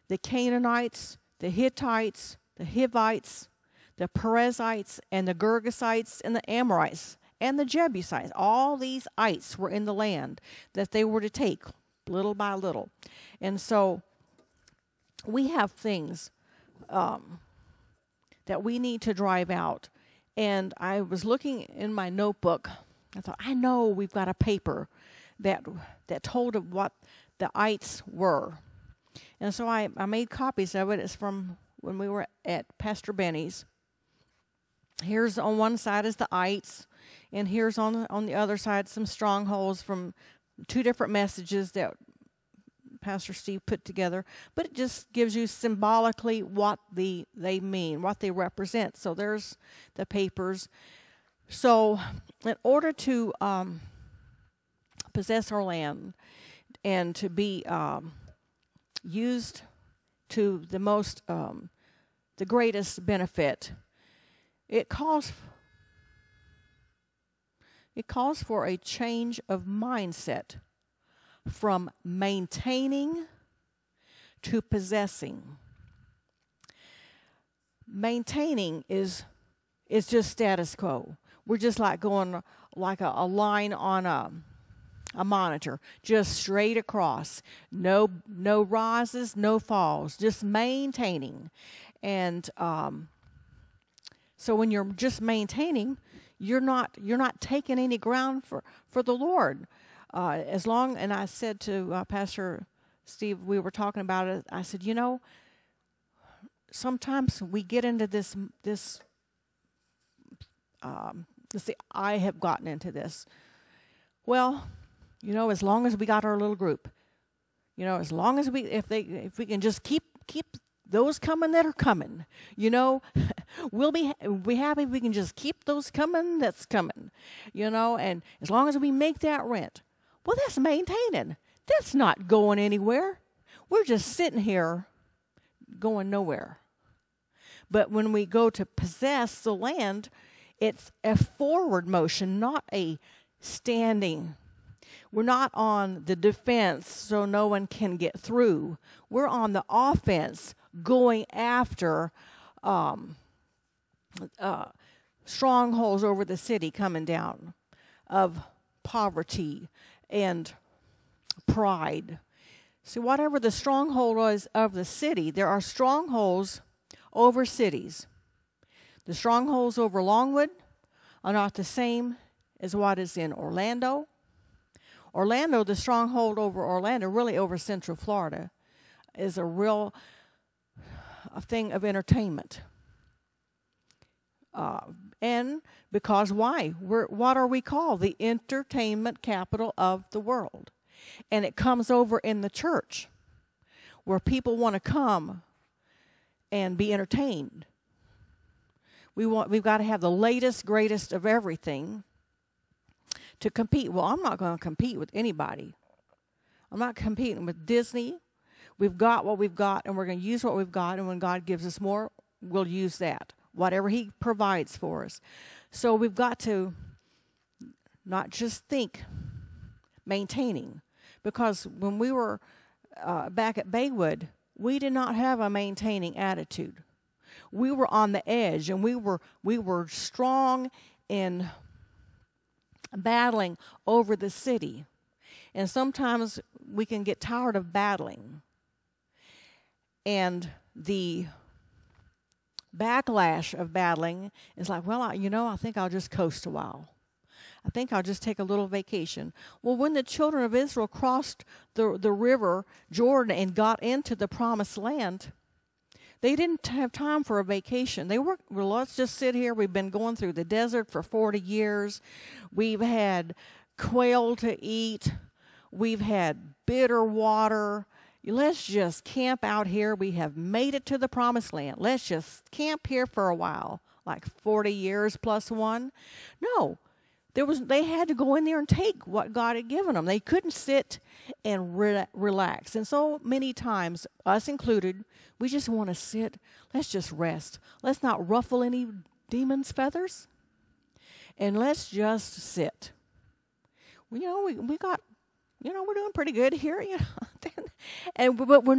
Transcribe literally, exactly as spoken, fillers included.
the Canaanites, the Hittites, the Hivites, the Perizzites, and the Girgasites, and the Amorites, and the Jebusites. All these ites were in the land that they were to take little by little. And so we have things um, that we need to drive out. And I was looking in my notebook. I thought, I know we've got a paper that that told of what the ites were. And so I, I made copies of it. It's from when we were at Pastor Benny's. Here's on one side is the ites, and here's on on the other side some strongholds from two different messages that Pastor Steve put together. But it just gives you symbolically what the they mean, what they represent. So there's the papers. So in order to um, possess our land and to be um, used to the most, um, the greatest benefit, it calls, it calls for a change of mindset from maintaining to possessing. Maintaining is is just status quo. We're just like going like a, a line on a a monitor, just straight across. No no rises, no falls, just maintaining. And um, so when you're just maintaining, you're not you're not taking any ground for, for the Lord. Uh, as long, and I said to uh, Pastor Steve, we were talking about it. I said, you know, sometimes we get into this this. Um, let's see, I have gotten into this. Well, you know, as long as we got our little group, you know, as long as we, if they, if we can just keep keep those coming that are coming, you know, we'll be we happy if we can just keep those coming that's coming, you know, and as long as we make that rent, well, that's maintaining. That's not going anywhere. We're just sitting here, going nowhere. But when we go to possess the land, it's a forward motion, not a standing. We're not on the defense so no one can get through. We're on the offense, going after um, uh, strongholds over the city coming down of poverty and pride. See, whatever the stronghold is of the city, there are strongholds over cities. The strongholds over Longwood are not the same as what is in Orlando. Orlando, the stronghold over Orlando, really over Central Florida, is a real a thing of entertainment. Uh, and because why? We're, what are we called? The entertainment capital of the world. And it comes over in the church where people want to come and be entertained. We want, we've got to have the latest, greatest of everything to compete. Well, I'm not going to compete with anybody. I'm not competing with Disney. We've got what we've got, and we're going to use what we've got, and when God gives us more, we'll use that, whatever he provides for us. So we've got to not just think maintaining, because when we were uh, back at Baywood, we did not have a maintaining attitude. We were on the edge, and we were we were strong in battling over the city. And sometimes we can get tired of battling. And the backlash of battling is like, well, I, you know, I think I'll just coast a while. I think I'll just take a little vacation. Well, when the children of Israel crossed the, the river Jordan and got into the promised land, they didn't have time for a vacation. They were, well, let's just sit here. We've been going through the desert for forty years. We've had quail to eat. We've had bitter water. Let's just camp out here. We have made it to the promised land. Let's just camp here for a while, like forty years plus one. No, there was. They had to go in there and take what God had given them. They couldn't sit and re- relax. And so many times, us included, we just want to sit. Let's just rest. Let's not ruffle any demon's feathers. And let's just sit. Well, you know, we, we got, you know, we're doing pretty good here, you know. and but we're